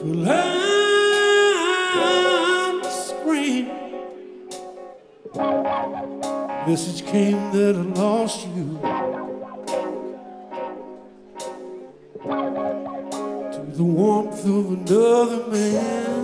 learn to scream. Message came that I lost you to the warmth of another man.